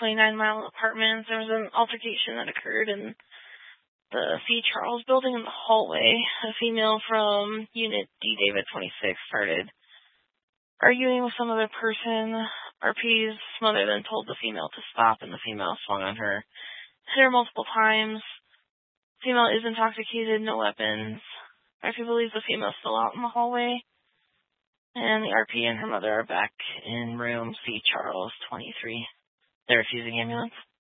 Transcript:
29 Mile Apartments. There was an altercation that occurred in the C. Charles building in the hallway. A female from Unit D. David 26 started arguing with some other person. RP's mother then told the female to stop, and the female swung on her, hit her multiple times. Female is intoxicated, no weapons. RP believes the female is still out in the hallway, and the RP and her mother are back in room C. Charles 23. They're refusing ambulance.